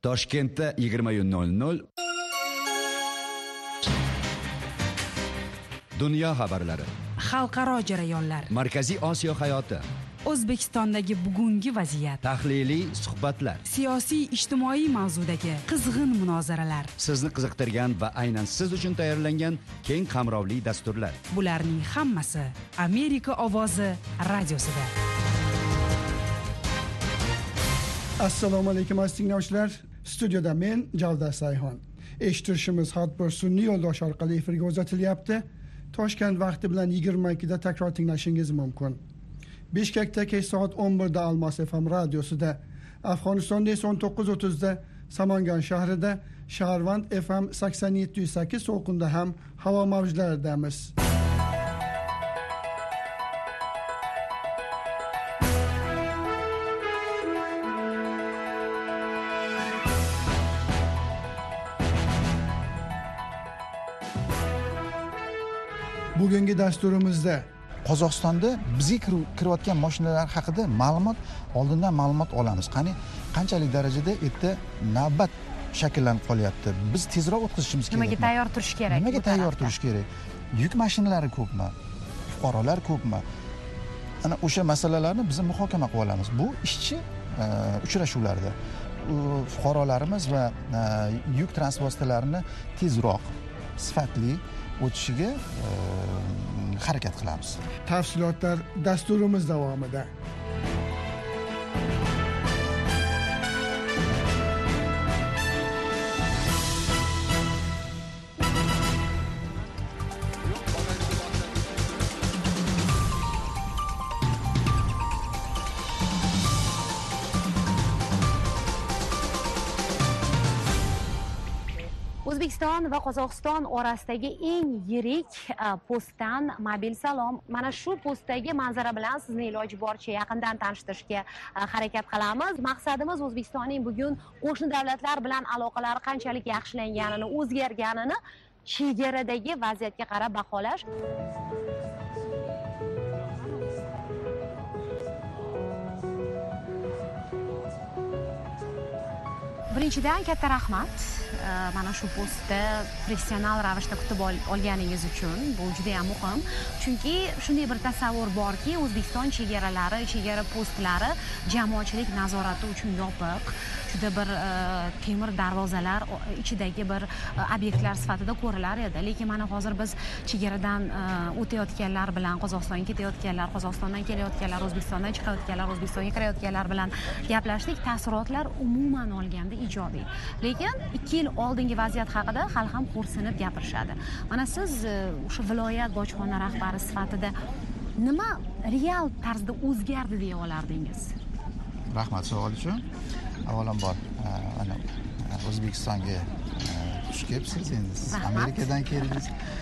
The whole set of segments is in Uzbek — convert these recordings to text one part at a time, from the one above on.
Toshkentda 20:00 Dunyo xabarlari, xalqaro jarayonlar, Markaziy Osiyo hayoti, O'zbekistondagi bugungi vaziyat, tahliliy suhbatlar, siyosiy ijtimoiy mavzudagi qizg'in munozaralar, sizni qiziqtirgan va aynan siz uchun tayyorlangan keng qamrovli dasturlar. Bularning hammasi Amerika ovozi radiosida. Assalomu alaykum aziz tinglovchilar. Studiyada men Javdar Sayxon. Eshittirishimiz har bir sun'iy yo'ldosh orqali efirga uzatilyapti. Toshkent vaqti bilan 22 da takror tinglashingiz mumkin. Bishkekda kech soat 11 da Almos FM radiosida, Afg'onistonda esa 19:30 da Samangan shahrida, Shaharvand FM 87.8 to'lqinda ham havo mavjlaridamiz. Bugungi dasturimizda Qozog'istonda bizga kirayotgan mashinalar haqida oldindan ma'lumot olamiz. Qanchalik darajada erta navbat shakllanib qolyapti. Biz tezroq o'tkazishimiz kerak. Nimaga tayyor turish kerak? Nimaga tayyor turish kerak? Yuk mashinalari ko'pmi? Fuqarolar ko'pmi? Ana o'sha masalalarni biz muhokama qilib olamiz. Bu ishchi uchrashuvlarda fuqarolarimiz va yuk transport vositalarini tezroq, sifatli o'tishiga harakat qilamiz. Tafsilotlar dasturimiz davomida. O'zbekiston va Qozog'iston orasidagi eng yirik postdan mobil salom. Mana shu postdagi manzara bilan sizni iloji boricha yaqindan tanishtirishga harakat qilamiz. Maqsadimiz O'zbekistonning bugun qo'shni davlatlar bilan aloqalari qanchalik yaxshilanganini, o'zgarganini chegaradagi vaziyatga qarab baholash. Birinchidan katta rahmat. Mana shu postda professional ravishda kutib olganingiz uchun. Bu juda ham muhim. Chunki shunday bir tasavvur borki, O'zbekiston chegaralari, chegara postlari jamoatchilik nazorati uchun yopiq. Juda bir temir darvozalar ichidagi bir obyektlar sifatida ko'rilar edi. Lekin mana hozir biz chegaradan o'tayotganlar bilan, Qozog'istonga ketayotganlar, Qozog'istondan kelayotganlar, O'zbekistondan chiqayotganlar, O'zbekistonga kirayotganlar bilan gaplashdik. Taassurotlar umuman olganda ijobiy. Lekin 2 yil oldingi vaziyat haqida hali ham xo'rsinib gapirishadi. Mana siz o'sha viloyat bojxona rahbari sifatida nima real tarzda o'zgardi deya olardingiz? Rahmat savol uchun. Avvalambor mana O'zbekistonga xush kelibsiz. Endi siz Amerikadan keldingiz.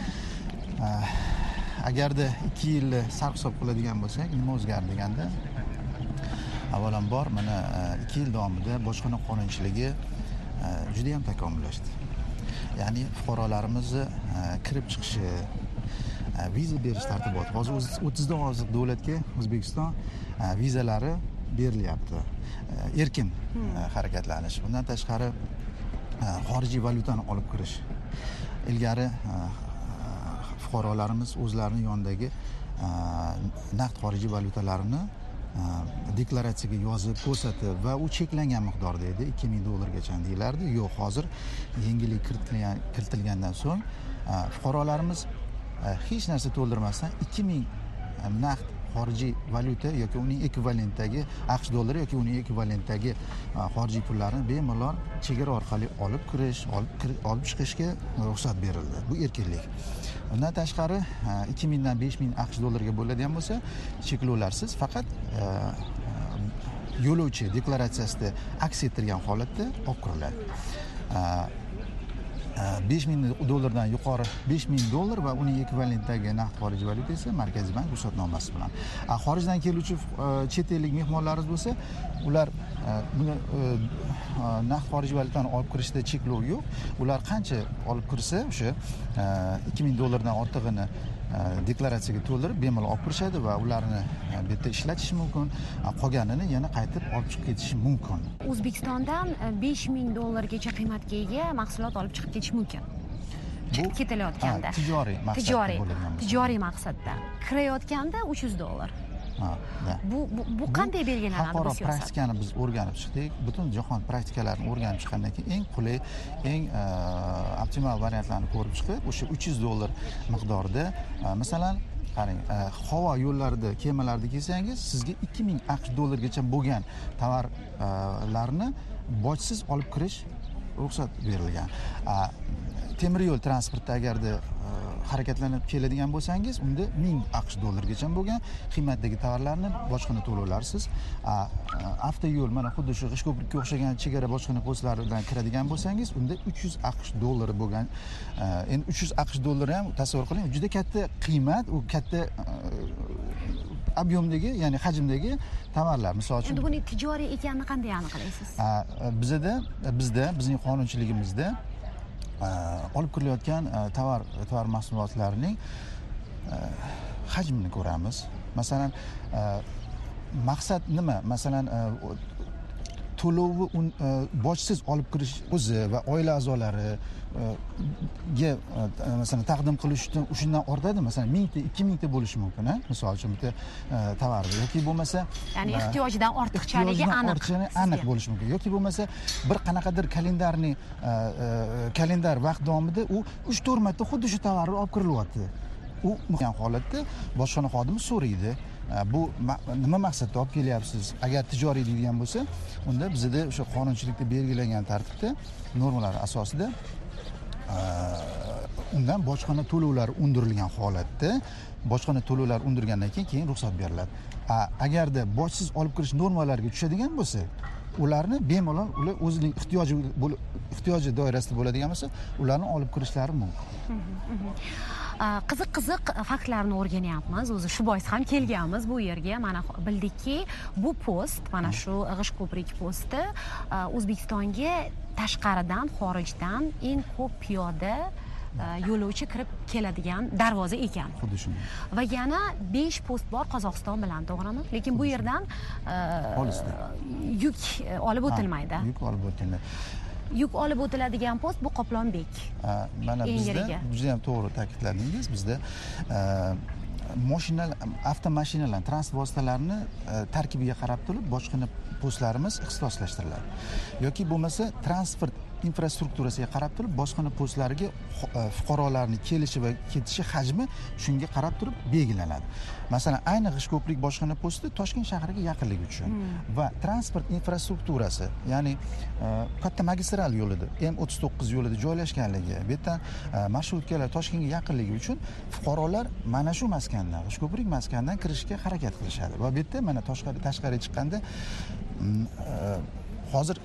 Agarda 2 yilni sarhisob qiladigan bo'lsak, nima o'zgardi deganda, avvalambor mana 2 yil davomida bojxona qonunchiligi juda ham takomillashdi. Ya'ni fuqarolarimizni kirib chiqishi, viza berish tartiboti. Hozir 30 dan ortiq davlatga O'zbekiston vizalari berilyapti. Erkin harakatlanish. Bundan tashqari xorijiy valyutani olib kirish. Ilgari fuqarolarimiz o'zlarining yonidagi naqd xorijiy valyutalarini deklaratsiyaga yozib ko'rsatib va u cheklangan miqdorda edi, $2000gacha deyilardi. Yo'q, hozir yengillik kiritilgandan so'ng fuqarolarimiz hech narsa to'ldirmasdan 2000 naqd xorijiy valyuta yoki uning ekvivalentidagi AQSh dollari yoki uning ekvivalentidagi xorijiy pullarni bemalol chegara orqali olib kirish, olib chiqishga ruxsat berildi. Bu erkinlik. Undan tashqari 2000 dan 5000 AQSh dollariga bo'ladigan bo'lsa, cheklovlarsiz faqat yo'lovchi deklaratsiyasida aks ettirgan holatda olib kiriladi. $5000 yuqori $5000 va uning ekvivalentidagi naqd xorijiy valyuta esa Markaziy bank ruxsatnomasi bilan. Xorijdan keluvchi chet ellik mehmonlarimiz bo'lsa, ular buni naqd xorijiy valyutani olib kirishda cheklov yo'q. Ular qancha olib kirsa, o'sha $2000 dan ortig'ini deklaratsiyaga to'ldirib bemalol olib kirishadi va ularni bu yerda ishlatish mumkin, qolganini yana qaytib olib chiqib ketish mumkin. O'zbekistondan $5000 qiymatga ega mahsulot olib chiqib ketish mumkin. Chiqib ketilayotganda. Tijoriy maqsadda. Tijoriy maqsadda. Kirayotganda $300. Bu qanday belgilanadi bu xalqaro siyosat? praktikani biz o'rganib chiqdik. Butun jahon praktikalarni o'rganib chiqqandan keyin eng qulay, eng optimal variantlarni ko'rib chiqib, o'sha $300 miqdorida, masalan, qarang, havo yo'llarida, kemalarda kelsangiz, sizga $2000 gacha bo'lgan tovarlarni bojsiz olib kirish ruxsat berilgan. Temir yo'l transportida agarda harakatlanib keladigan bo'lsangiz, unda $1000 gacha bo'lgan qiymatdagi tovarlarni bojxona to'lovlarsiz, avtoyo'l mana xuddi shu G'ishko'prikka o'xshagan chegara bojxona postlaridan kiradigan bo'lsangiz, unda $300 bo'lgan. Endi $300 ham tasavvur qiling, juda katta qiymat, u katta ob'yomdagi, ya'ni hajmdagi tovarlar. Misol uchun, endi buni tijoriy ekanini qanday aniqlaysiz? Bizda bizning qonunchiligimizda olib kirilayotgan tovar mahsulotlarining hajmini ko'ramiz. Masalan, maqsad nima? Masalan, to'lovi bojsiz olib kirish o'zi va oila a'zolari ga masalan taqdim qilish uchun shundan ortadi. Masalan, 1000 ta, 2000 ta bo'lishi mumkin, misol uchun bitta tovar yoki bo'lmasa, ya'ni ehtiyojidan ortiqchaligi aniq bo'lishi mumkin. Yoki bo'lmasa, bir qanaqadir kalendar vaqt davomida u 3-4 marta xuddi shu tovarni olib kirilyapti. U muhim holatda bojxona xodimi so'raydi. Bu nima maqsadda olib kelyapsiz? Agar tijoriy deydigan bo'lsa, unda bizda o'sha qonunchilikda belgilangan tartibda, normalar asosida undan bojxona to'lovlari undirilgan holatda, bojxona to'lovlari undirgandan keyin ruxsat beriladi. Agarda bojsiz olib kirish normalariga tushadigan bo'lsa, ularni bemalol ular o'zining ehtiyoji doirasida bo'ladigan bo'lsa, ularni olib kirishlari mumkin. Qiziq faktlarni o'rganyapmiz. O'zi shu bois ham kelganmiz bu yerga. Mana bildikki, bu post, mana shu G'ishko'prik posti O'zbekistonga tashqaridan, xorijdan eng ko'p piyoda yo'lovchi kirib keladigan darvoza ekan. Xuddi shunday. Va yana 5 post bor Qozog'iston bilan, to'g'rimi? Lekin bu yerdan yuk olib o'tilmaydi. Yuk olib o'tilmaydi. Yuk olib o'tiladigan post bu Qoplonbek. Mana bizda juda ham to'g'ri ta'kidladingiz. Bizda avtomashinalar, transport vositalarini tarkibiga qarab turib bojxona postlarimiz ixtisoslashtiriladi. Yoki bo'lmasa transport infrastrukturasiga qarab turib bojxona postlariga fuqarolarning kelishi va ketishi hajmi shunga qarab turib belgilanadi. Masalan, ayni G'ishko'prik bojxona posti Toshkent shahriga yaqinligi uchun va transport infrastrukturasi, ya'ni katta magistral yo'lida, M39 yo'lida joylashganligi, bu yerdan marshrutkalar Toshkentga yaqinligi uchun fuqarolar mana shu maskandan, G'ishko'prik maskandan kirishga harakat qilishadi. Va bu yerda mana tashqariga chiqqanda hozir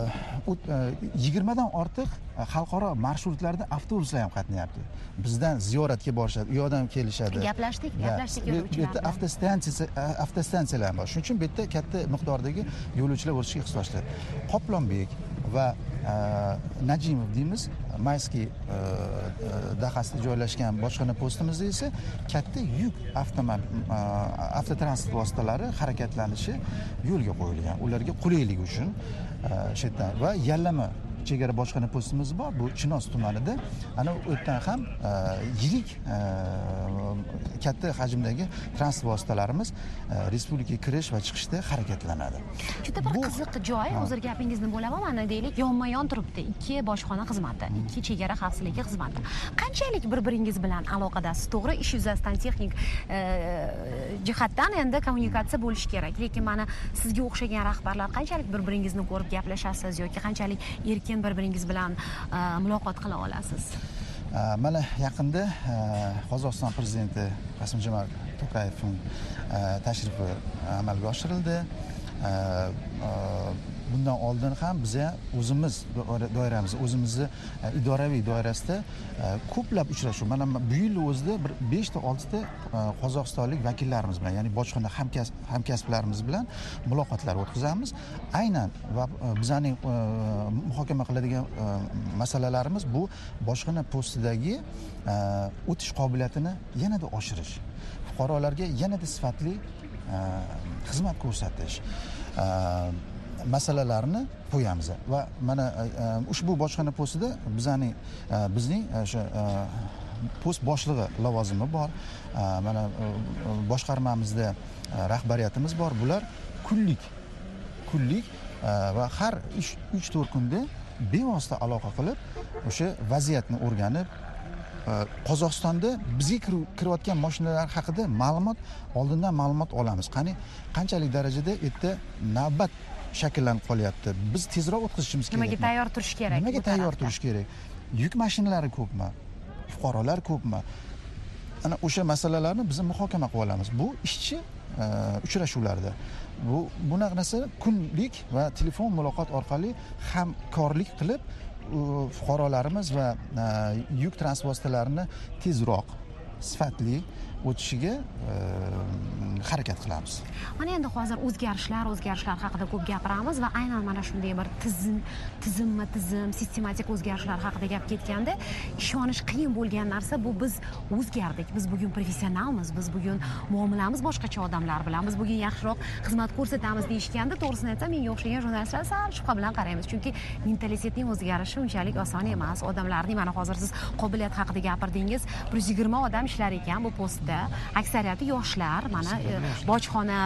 20 dan ortiq xalqaro marshrutlarda avtobuslar ham qatnayapti. Bizdan ziyoratga borishadi, u yoqdan kelishadi. Gaplashdik yo'lovchilar bilan. Avtostansiyalar bor. Shuning uchun bu yerda katta miqdordagi yo'lovchilar o'tishga ixtisoslashdi. Qoplonbek va Najimov deymiz, Mayskiy dahasida joylashgan bojxona postimizda esa katta yuk avtotransport vositalari harakatlanishi yo'lga qo'yilgan. Ularga qulaylik uchun shetdan va yallama chegara bojxona postimiz bor. Bu Chinoz tumanida. Ana o'tdan ham yirik katta hajmdagi transport vositalarimiz respublikaga kirish va chiqishda harakatlanadi. Juda bir qiziq joy, hozir gapingizni bo'laman, mana deylik, yonma-yon turibdi. Ikki bojxona xizmati, ikki chegara xavfsizligi xizmati. Qanchalik bir-biringiz bilan aloqadasiz? To'g'ri, ish yuzasidan texnik jihatdan endi kommunikatsiya bo'lishi kerak. Lekin mana sizga o'xshagan rahbarlar qanchalik bir-biringizni ko'rib gaplashasiz yoki qanchalik erkin bir-biringiz bilan muloqot qila olasiz? Mana yaqinda Qozog'iston prezidenti Rasim-Jomart To'qayevning tashrifi amalga oshirildi. bundan oldin ham biz o'zimiz doiramiz, o'zimizni idoraviy doirasida ko'plab uchrashuv, mana bu yil o'zida bir 5 ta 6 ta qozog'istonlik vakillarimiz bilan, ya'ni bojxona hamkasblarimiz bilan muloqotlar o'tkazamiz. Aynan va bizning muhokama qiladigan masalalarimiz bu bojxona postidagi o'tish qobiliyatini yanada oshirish, fuqarolarga yanada sifatli xizmat ko'rsatish masalalarini qo'yamiz va mana ushbu bojxona postida bizning o'sha post boshlig'i lavozimi bor, mana boshqarmamizda rahbariyatimiz bor. Bular kunlik va har 3-4 kunda bevosita aloqa qilib o'sha vaziyatni o'rganib, Qozog'istonda bizga kirayotgan mashinalar haqida oldindan ma'lumot olamiz. Qanchalik darajada erta navbat shakllanib qolyapti. Biz tezroq o'tkazishimiz kerak. Nimaga tayyor turish kerak? Nimaga tayyor turish kerak? Yuk mashinalari ko'pmi? Fuqarolar ko'pmi? Ana o'sha masalalarni biz muhokama qilib olamiz. Bu ishchi uchrashuvlarda. Bunaqa narsa kunlik va telefon muloqot orqali hamkorlik qilib fuqarolarimiz va yuk transport vositalarini tezroq, sifatli o'tishiga harakat qilamiz. Mana endi hozir o'zgarishlar haqida ko'p gapiramiz va aynan mana shunday bir tizim, sistematik o'zgarishlar haqida gap ketganda, ishonish qiyin bo'lgan narsa bu biz o'zgardik. Biz bugun professionalmiz, biz bugun muomalamiz boshqacha odamlar bilan, biz bugun yaxshiroq xizmat ko'rsatamiz deyishganda, to'g'risini aytsam, menga o'xshagan jurnalistlar sal shubha bilan qaraymiz, chunki mentalitetning o'zgarishi unchalik oson emas. Odamlarning, mana hozir siz qobiliyat haqida gapirdingiz, 120 odam ishlar ekan bu postda. Aksariyati yoshlar, mana bojxona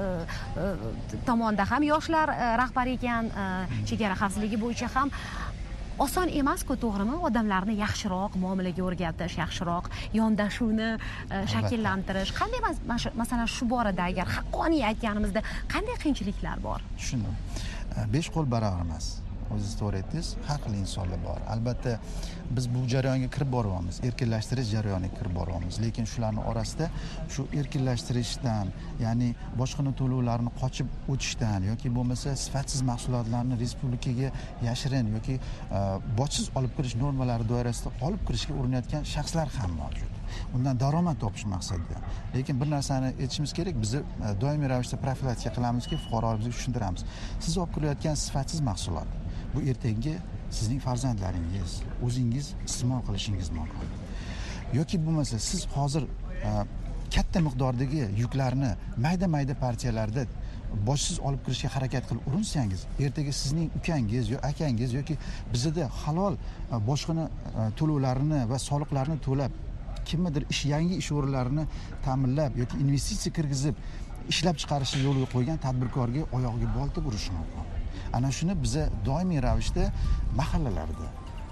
tomonda ham yoshlar rahbar ekan, chegara xavfsizligi bo'yicha ham oson emas-ku, to'g'rimi? Odamlarni yaxshiroq muomalaga o'rgatish, yaxshiroq yondashuvni shakllantirish. Qanday masalan shu borada agar haqqoniy aytganimizda qanday qiyinchiliklar bor? Tushundim. 5 qo'l barobar emas. O'zingiz to'g'ri aytdingiz, har xil insonlar bor. Albatta biz bu jarayonga kirib boryapmiz, erkinlashtirish jarayoniga kirib boryapmiz. Lekin shularning orasida shu erkinlashtirishdan, ya'ni bojxona to'lovlarini qochib o'tishdan yoki bo'lmasa sifatsiz mahsulotlarni respublikaga yashirin yoki bojsiz olib kirish normalari doirasida olib kirishga urinayotgan shaxslar ham mavjud. Undan daromad topish maqsadida. Lekin bir narsani aytishimiz kerak, biz doimiy ravishda profilaktika qilamizki, fuqarolarimizga tushuntiramiz. Siz olib kirayotgan sifatsiz mahsulot bu ertangi sizning farzandlaringiz, o'zingiz iste'mol qilishingiz mumkin. Yoki bo'lmasa siz hozir katta miqdordagi yuklarni mayda partiyalarda bojsiz olib kirishga harakat qilib urinsangiz, ertaga sizning ukangiz yoki akangiz yoki bizda halol bojxona to'lovlarini va soliqlarni to'lab kimnidir yangi ish o'rinlarini ta'minlab yoki investitsiya kirgizib ishlab chiqarishni yo'lga qo'ygan tadbirkorga oyog'iga bolta urishi mumkin. Ana shuni biz doimiy ravishda mahallalarda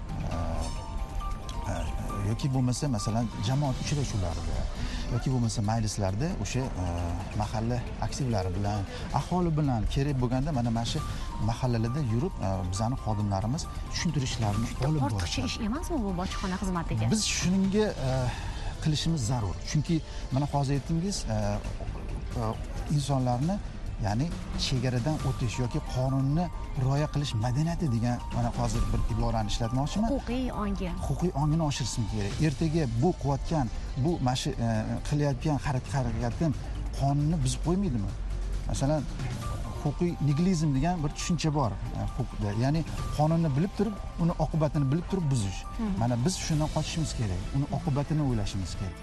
yoki bo'lmasa masalan jamoat uchrashuvlarida yoki bo'lmasa majlislarda o'sha mahalla aktivlari bilan, aholi bilan kerak bo'lganda mana shu mahallalarda yurib bizning xodimlarimiz tushuntirishlarini olib boradi. Ortiqcha ish emasmi bu bojxona xizmatiga? Biz shunga qilishimiz zarur. Chunki mana hozir aytdingiz, insonlarni ya'ni chegaradan o'tish yoki qonunni rioya qilish madaniyati degan mana hozir bir iborani ishlatmoqchiman. Huquqiy ongini oshirishim kerak. Ertaga bu qilayotgan, bu mashi qilayotgan harakatim qonunni buzib qo'ymaydimi? Masalan, huquqiy nigilizm degan bir tushuncha bor huquqda. Ya'ni qonunni bilib turib, uni oqibatini bilib turib buzish. Mana biz shundan qochishimiz kerak. Uni oqibatini o'ylashimiz kerak.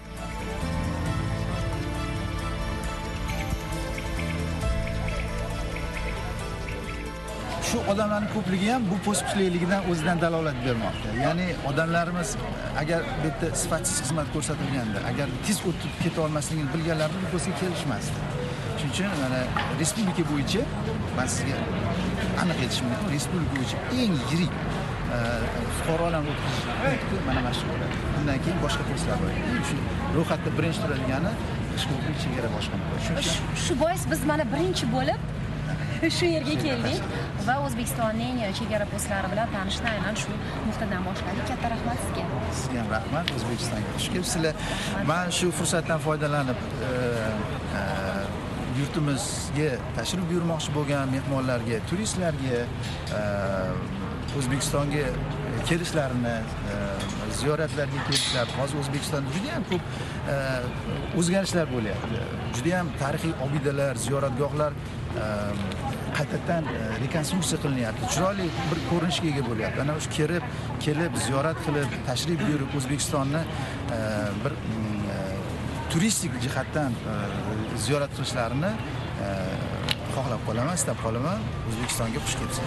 Shu odamlarning ko'pligi ham bu postchilikligidan o'zidan dalolat bermoqda. Ya'ni odamlarimiz agar bu yerda sifatsiz xizmat ko'rsatilganda, agar tez o'tib keta olmasligini bilganlarida bu postga kelishmasdi. Shuning uchun mana respublika bo'yicha men sizga aniq aytishim mumkin, respublika bo'yicha eng yirik fuqarolarni o'tkazish punkti mana shu bo'ladi. Bundan keyin boshqa postlar bor. Shu ro'yxatda birinchi turadigan Qashqadaryo chegara bojxona. Shu bois biz mana birinchi bo'lib shu yerga keldik va O'zbekistonning chegara postlari bilan tanishni aynan shu nuqtadan boshladik. Katta rahmat sizga. Sizga ham rahmat. O'zbekistonga xush kelibsizlar. Men shu fursatdan foydalanib yurtimizga tashrif buyurmoqchi bo'lgan mehmonlarga, turistlarga O'zbekistonga kelishlarini, ziyoratlarga kelishlari, hozir O'zbekistonda juda ham ko'p o'zgarishlar bo'lyapti. Juda ham tarixiy obidalar, ziyoratgohlar qaytadan rekonstruksiya qilinyapti. Chiroyli bir ko'rinishga ega bo'lyapti. Ana shu kelib ziyorat qilib, tashrif buyurib O'zbekistonni bir turistik jihatdan ziyorat qilishlarini xohlab qolaman, istab qolaman. O'zbekistonga xush kelsin.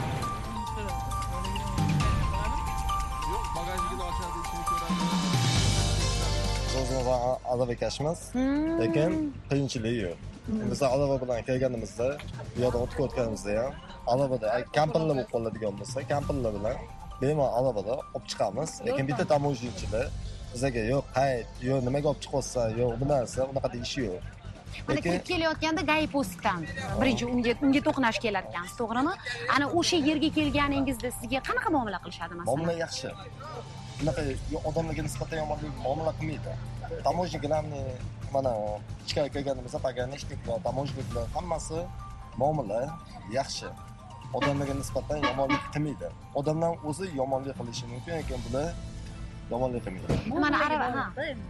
Alava kashimiz, lekin qiyinchiligi yo'q. Biz alava bilan kelganimizda, bu yerda o'tganimizda ham alavada kampirlar bo'lib qoladigan bo'lsa, kampirlar bilan bemalol alavada olib chiqamiz. Lekin bitta tamojinchida bizga yo'q, qayt, yo'q, nimaga olib chiqyapsan, yo'q, bu narsa unaqa deyishi yo'q. Mana kirib kelayotganda gai postdan birinchi unga to'qnash kelarkansiz, to'g'rimi? Ana o'sha yerga kelganingizda sizga qanaqa muomala qilishadi masalan? Muomala yaxshi. Bunaqa odamlarga nisbatan yomon muomala qilmaydi. Tamojniklarni mana ichkariga kelganimizda pogranичникlar, tamojniklar hammasi muomala yaxshi. Odamlarga nisbatan yomonlik qilmaydi. Odamlar o'zi yomonlik qilishi mumkin, lekin bular yomonlik qilmaydi. Mana arava, ha.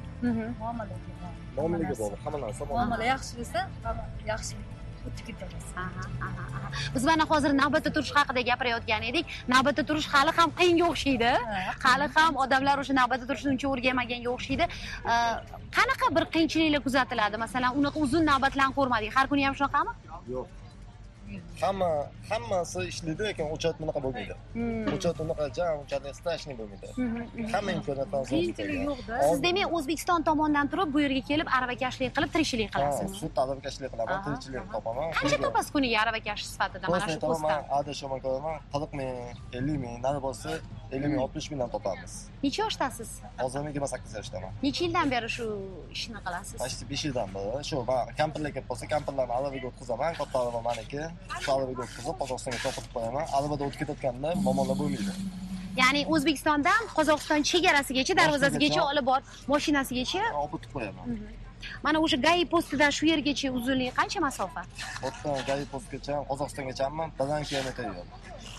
Muomalaga bog'liq, hamma narsa muomala yaxshi bo'lsa, yaxshi o'tib ketamiz. Biz mana hozir navbatda turish haqida gapirayotgan edik. Navbatda turish hali ham qiyinga o'xshaydi. Hali ham odamlar o'sha navbatda turishni uncha o'rganmaganga o'xshaydi. Qanaqa bir qiyinchiliklar kuzatiladi? Masalan, unaqa uzun navbatlarni ko'rmadik. Har kuni ham shunaqami? Yo'q. Hammasi ishlaydi, lekin o'chat bunaqa bo'lmaydi. O'chat unaqa unchalik strashniy bo'lmaydi. Hamma imkoniyatdan qiyinchilik yo'q-da. Siz demak O'zbekiston tomonidan turib bu yerga kelib aravakashlik qilib tirikchilik qilasiz. Shu aravakashlik qilaman, tirikchilik topaman. Qancha topasiz kuniga aravakash sifatida mana shu postdan? Adashimon ko'raman, 40 ming, 50 ming, nari bo'lsa 50 ming, 60 mingdan topamiz. Necha yoshdasiz? Hozir 28 yoshdaman. Necha yildan beri shu ishni qilasiz? Pasti 5 yildan beri. Shu kampirlar kelib qolsa, kampirlarni aravaga o'tkazaman, katta arava meniki. Shu aravaga o'tkazib, Qozog'istonga topib qo'yaman. Aravada o'tib ketayotganda muammolar bo'lmaydi. Ya'ni O'zbekistondan Qozog'iston chegarasigacha, darvozasigacha olib bor, mashinasigacha olib qo'yaman. Mana o'sha gai postidan shu yergacha uzunligi qancha masofa? O'tdan gai postgacha, Qozog'istongacha 1 kilometr yo'l.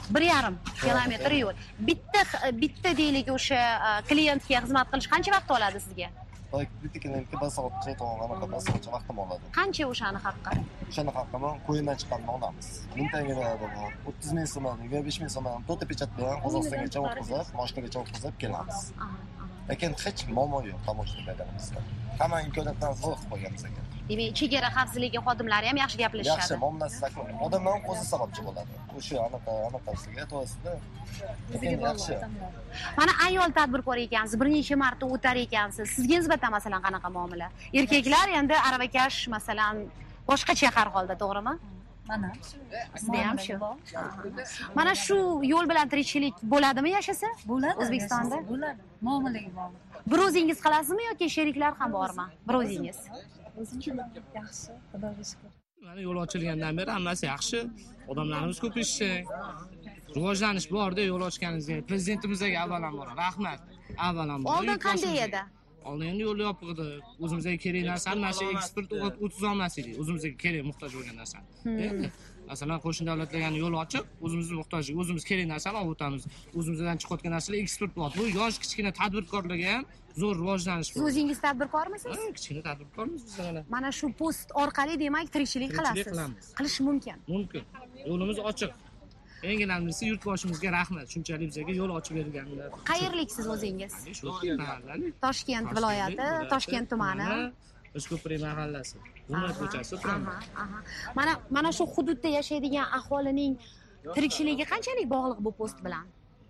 1,5 kilometr yo'l. Bitta deylik o'sha klientga xizmat qilish qancha vaqt oladi sizga? Bitta klientga 1 soatcha to'g'ri vaqtim oladi. Qancha o'shani haqqi? O'shani haqqini qo'yindan chiqqanini olamiz. 1000 tanga beradi, 30 ming so'm, 25 ming so'm, to'ta pechat bilan Qozog'istongacha o'tkazib, mashinagacha o'tkazib kelamiz. Lekin hech muammo yo'q tomoshabinlarimizda. Hamma imkoniyatdan zo'r qilib qo'yganmiz ekan. Demak, chegara xavfsizligi xodimlari ham yaxshi gaplashishadi. Yaxshi, muomalasi odamlar o'zi sababchi bo'ladi. O'sha anaqasiga to'g'risida. Lekin yaxshi. Mana ayol tadbirkor ekansiz, bir necha marta o'tar ekansiz. Sizga nisbatan masalan qanaqa muomala? Erkaklar endi aravakash masalan boshqacha har holda, to'g'rimi? Mana sizda ham shu. Mana shu yo'l bilan tirikchilik bo'ladimi yashasa? Bo'ladi. O'zbekistonda bo'ladi. Muomalaga bog'liq. Bir o'zingiz qilasizmi yoki sheriklar ham bormi? Bir o'zingiz. O'zim yaxshi, xudoga shukr. Mana yo'l ochilgandan beri hammasi yaxshi. Odamlarimiz ko'p ishchi. Rivojlanish bor-da yo'l ochganingizga. Prezidentimizga avvalambor rahmat. Avvalambor. Oldin qanday edi? Oldin yo'l yopiq edi. O'zimizga kerak narsani mana shu eksport o'tkaza olmas edik. O'zimizga kerak, muhtoj bo'lgan narsani. Endi masalan, qo'shni davlatlarga yo'l ochib, o'zimizni muhtojlik, o'zimiz kerak narsani olib o'tamiz. O'zimizdan chiqayotgan narsalar eksport bo'ladi. Bu yosh kichkina tadbirkorlarga ham zo'r rivojlanish Siz o'zingiz tadbirkormisiz? Kichkina tadbirkormiz biz mana. Mana shu post orqali demak tirikchilik qilasiz. Qilish mumkin. Mumkin. Yo'limiz ochiq. Eng alamlisi yurtboshimizga rahmat. Shunchalik bizga yo'l ochib berganlar. Qayerliksiz o'zingiz? Shu mahallalik. Toshkent viloyati, Toshkent tumani. Toshko'prik mahallasi. Zumrad ko'chasida turaman. Mana shu hududda yashaydigan aholining tirikchiligi qanchalik bog'liq bu post bilan?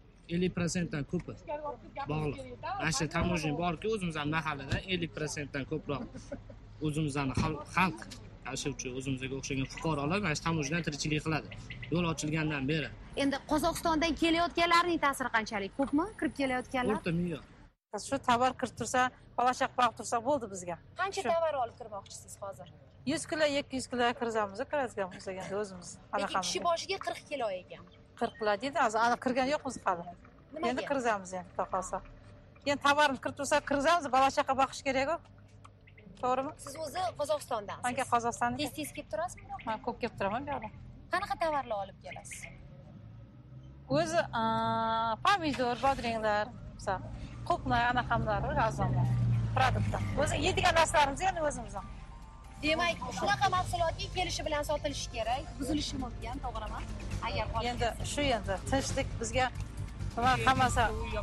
50% dan ko'pi bog'liq. Mana shu tamojin borki, o'zimizning mahallada 50% dan ko'proq o'zimizning xalq yashovchi, o'zimizga o'xshagan fuqarolar mana shu tamojindan tirikchilik qiladi. Yo'l ochilgandan beri. Endi Qozog'istondan kelayotganlarning ta'siri qanchalik? Ko'pmi kirib kelayotganlar? O'rta million. Shu tovar kirib tursa, balashaq bog'ib tursa bo'ldi bizga. Qancha tovar olib kirmoqchisiz hozir? 100 kilo, 200 kilo kirzamiz, kiradigan bo'lsak endi o'zimiz. Lekin kishi boshiga 40 kilo ekan. 40 kilo deydi, hozir aniq kirgan yo'qmiz hali. Endi kirzamiz endi to'qolsa. Endi tovarimiz kirib tursa, kirzamiz, balachaqa boqish kerak-ku. To'g'rimi? Siz o'zi Qozog'istondansiz. Men Qozog'istondan. Tez kelib turasizmi? Men ko'p kelib turaman bu yerga. Qanaqa tovarlar olib kelasiz? O'zi pomidor, bodringlar, qulpnay anaqamlar, razonlar. Produktlar. O'zi yeydigan narsalarimiz endi o'zimizning. Demak, shunaqa mahsulotga kelishi bilan sotilishi kerak, buzilishi mumkin, to'g'rimi? Agar endi shu endi tinchlik bizga nima hammasi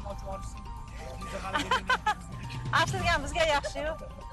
aslida bizga yaxshi-yu.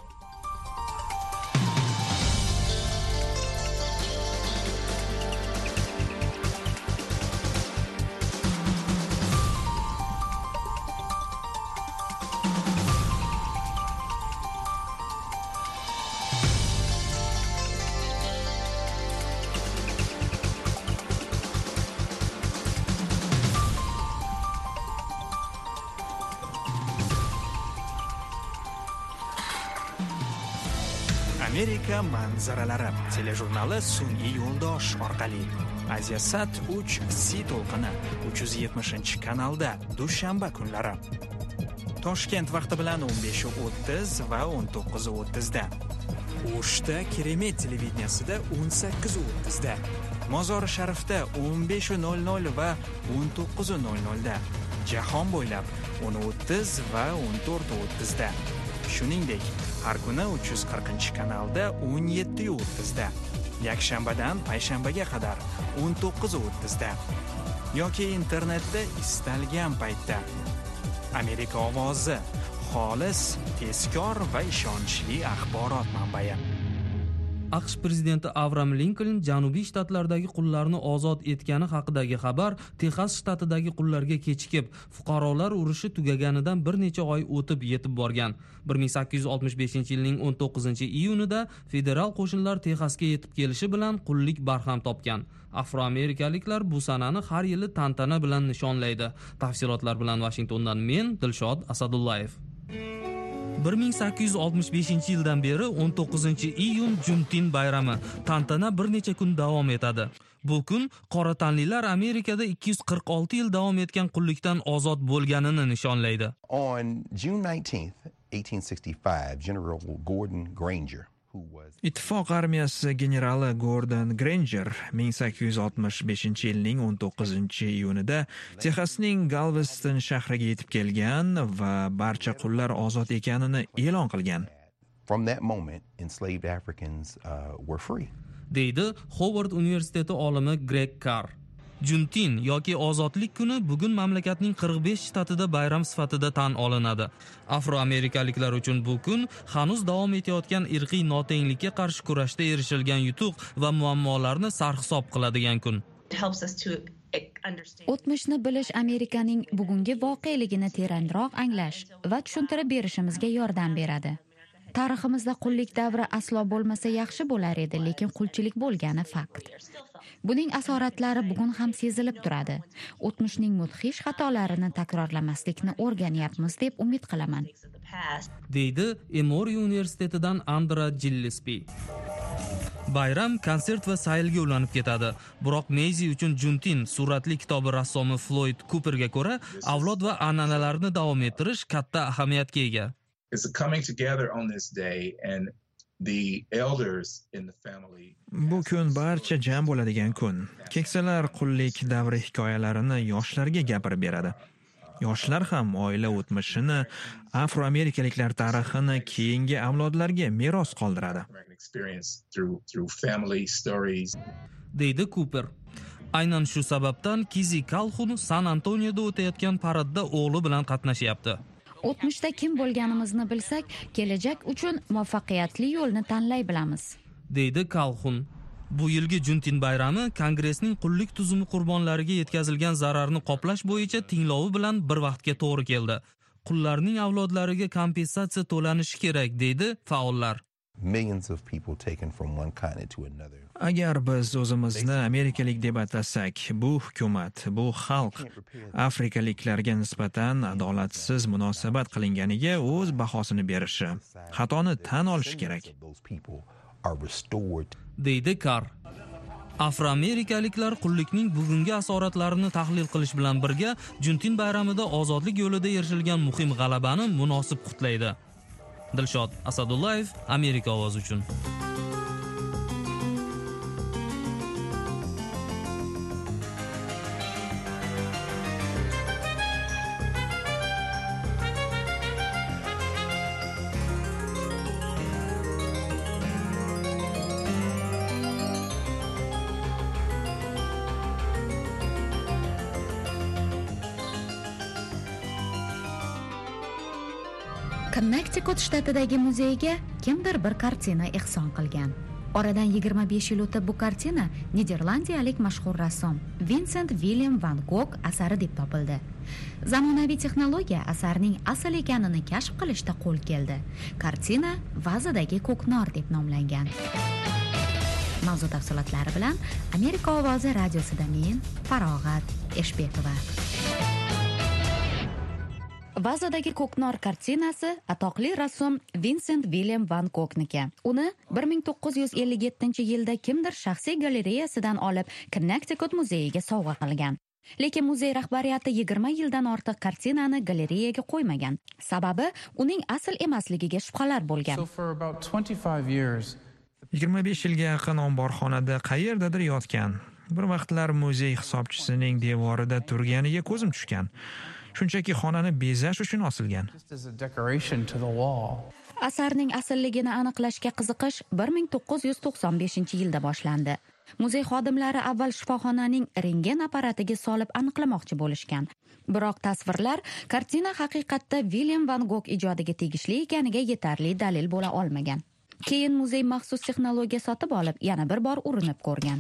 Amerika manzaralari telejurnali sun'iy yo'ldosh orqali Asiasat 3 C to'lqini 370-kanalda dushanba kunlari. Toshkent vaqti bilan 15:30 va 19:30 da. O'shda Keremet televideniyasida 18:30 da. Mozori Sharifda 15:00 va 19:00 da. Jahon bo'ylab 10:30 va 14:30 da. Shuningdek, har kuni 340-kanalda 17:30 da. Yakshanbadan payshanbaga qadar 19:30 da. Yoki internetda istalgan paytda. Amerika ovozi, xolis, tezkor va ishonchli axborot manbai. AQSh prezidenti Avram Linkoln Janubiy shtatlardagi qullarni ozod etgani haqidagi xabar Texas shtatidagi qullarga kechikib, fuqarolar urushi tugaganidan bir necha oy o'tib yetib borgan. 1865-yilning 19-iyunida federal qo'shinlar Texasga yetib kelishi bilan qullik barham topgan. Afroamerikaliklar bu sanani har yili tantana bilan nishonlaydi. Tafsilotlar bilan Washingtondan men Dilshod Asadullayev. 1865-yildan beri 19-iyun Juntin bayrami tantana bir necha kun davom etadi. Bu kun qora tanlilar Amerikada 246 yil davom etgan qullikdan ozod bo'lganini nishonlaydi. On June 19th, 1865, General Gordon Granger, Ittifoq armiyasi generali Gordon Granger 1865-yilning 19-iyunida Texasning Galveston shahriga yetib kelgan va barcha qullar ozod ekanini e'lon qilgan. From that moment, enslaved Africans were free. deydi Howard universiteti olimi Greg Carr. Juntin yoki ozodlik kuni bugun mamlakatning 45 shtatida bayram sifatida tan olinadi. Afroamerikaliklar uchun bu kun hanuz davom etayotgan irqiy notenglikka qarshi kurashda erishilgan yutuq va muammolarni sarhisob qiladigan kun. O'tmishni bilish Amerikaning bugungi voqeligini teranroq anglash va tushuntirib berishimizga yordam beradi. Tariximizda qullik davri aslo bo'lmasa yaxshi bo'lar edi, lekin qulchilik bo'lgani fakt. Buning asoratlari bugun ham sezilib turadi. O'tmishning mudhish xatolarini takrorlamaslikni o'rganyapmiz deb umid qilaman, deydi Emory universitetidan Andra Gillespie. Bayram konsert va saylga ulanib ketadi. Biroq Meyzi uchun Juntin suratli kitobi rassomi Floyd Cooperga ko'ra, avlod va an'analarni davom ettirish katta ahamiyatga ega. It's a coming together on this day and the elders in the family. Bu kun barcha jam bo'ladigan kun. Keksalar qullik davri hikoyalarini yoshlarga gapirib beradi. Yoshlar ham oila o'tmishini, afroamerikaliklar tarixini keyingi avlodlarga meros qoldiradi, deydi Cooper. Aynan shu sababdan Kizi Calhoun San Antonioda o'tayotgan paradda o'g'li bilan qatnashyapti. O'tmishda kim bo'lganimizni bilsak, kelajak uchun muvaffaqiyatli yo'lni tanlay bilamiz, deydi Calhoun. Bu yilgi Juntin bayrami Kongressning qullik tuzumi qurbonlariga yetkazilgan zararni qoplash bo'yicha tinglovi bilan bir vaqtga to'g'ri keldi. Qullarning avlodlariga kompensatsiya to'lanishi kerak, deydi faollar. Millions of people taken from one continent to another. Agar biz o'zimizni amerikalik deb atasak, bu hukumat, bu xalq afrikaliklarga nisbatan adolatsiz munosabat qilinganiga o'z bahosini berishi, xatoni tan olishi kerak, deydi Carr. Afroamerikaliklar qullikning bugungi asoratlarini tahlil qilish bilan birga Juntin bayramida ozodlik yo'lida erishilgan muhim g'alabani munosib qutlaydi. Dilshod Asadullayev, Amerika ovozi uchun. Connecticut shtatidagi muzeyga kimdir bir kartina ehson qilgan. Oradan 25 yil o'tib bu kartina niderlandiyalik mashhur rassom Vincent Willem van Gogh asari deb topildi. Zamonaviy texnologiya asarning asl ekanini kashf qilishda qo'l keldi. Kartina vazadagi ko'knor deb nomlangan. Mavzu tafsilotlari bilan Amerika ovozi radiosida men Farog'at Eshbekova. Vazadagi ko'knor kartinasi atoqli rassom Vincent Willem van Goghniki. Uni 1957-yilda kimdir shaxsiy galereyasidan olib Connecticut muzeyiga sovg'a qilgan. Lekin muzey rahbariyati 20 yildan ortiq kartinani galereyaga qo'ymagan. Sababi uning asl emasligiga shubhalar bo'lgan. 25 yilga yaqin omborxonada qayerdadir yotgan. Bir vaqtlar muzey hisobchisining devorida turganiga ko'zim tushgan. Shunchaki xonani bezash uchun osilgan. Asarning asilligini aniqlashga qiziqish 1995-yilda boshlandi. Muzey xodimlari avval shifoxonaning rengen apparatiga solib aniqlamoqchi bo'lishgan. Biroq tasvirlar kartina haqiqatda Willem van Gogh ijodiga tegishli ekaniga yetarli dalil bo'la olmagan. Keyin muzey maxsus texnologiya sotib olib, yana bir bor urinib ko'rgan.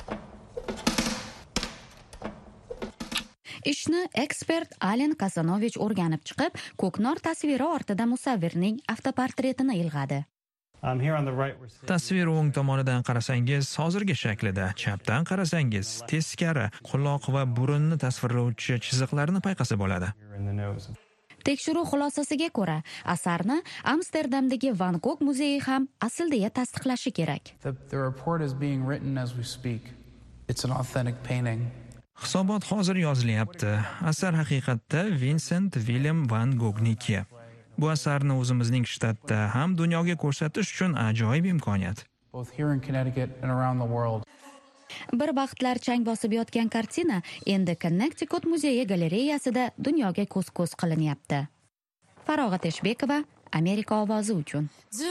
Ishni ekspert Alen Kasanovich o'rganib chiqib, ko'knor tasviri ortida musavvirning avtoportretini ilg'adi. Tasvir o'ng tomonidan qarasangiz hozirgi shaklida, chapdan qarasangiz teskari, quloq va burunni tasvirlovchi chiziqlarni payqasa bo'ladi. Tekshiruv xulosasiga ko'ra, asarni Amsterdamdagi Van Gogh muzeyi ham asl deya tasdiqlashi kerak. Hisobot hozir yozilyapti. Asar haqiqatda Vincent Willem van Goghniki. Bu asarni o'zimizning shtatda ham dunyoga ko'rsatish uchun ajoyib imkoniyat. Bir vaqtlar chang bosib yotgan kartina endi Connecticut muzeyi galereyasida dunyoga ko'z-ko'z qilinyapti. Farog'at Eshbekova, Amerika ovozi uchun.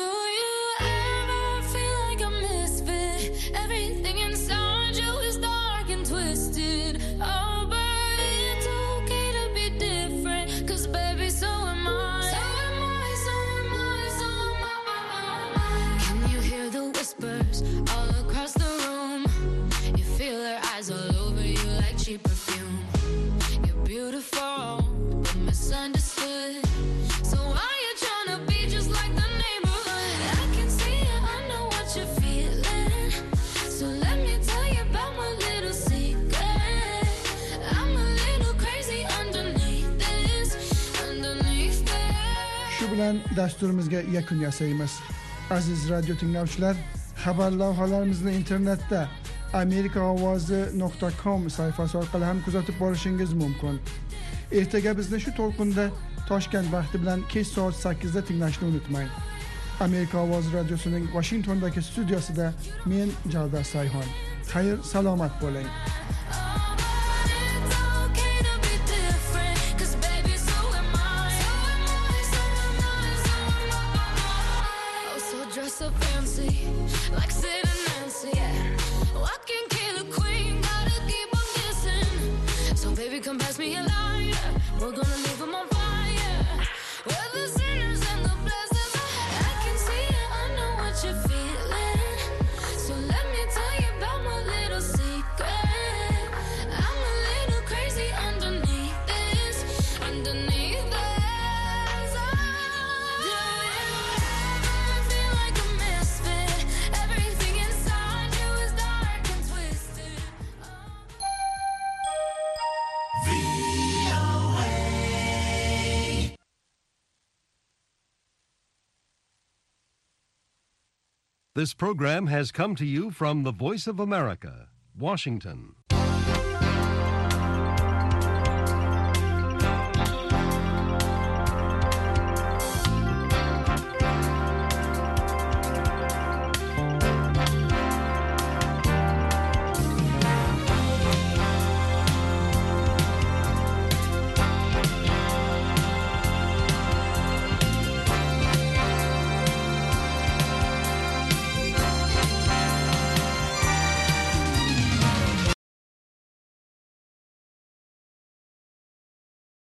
Dasturimizga yakun yasaymiz. Aziz radio tinglovchilar, xabar lavhalarimizni internetda amerikaovozi.com sayfasi orqali ham kuzatib borishingiz mumkin. Ertaga bizni shu to'lqinda Toshkent vaqti bilan kech soat 8 da tinglashni unutmang. Amerika ovozi radiosining Washingtondagi studiyasida men Javdar Sayhon. Xayr, salomat bo'ling. This program has come to you from the Voice of America, Washington.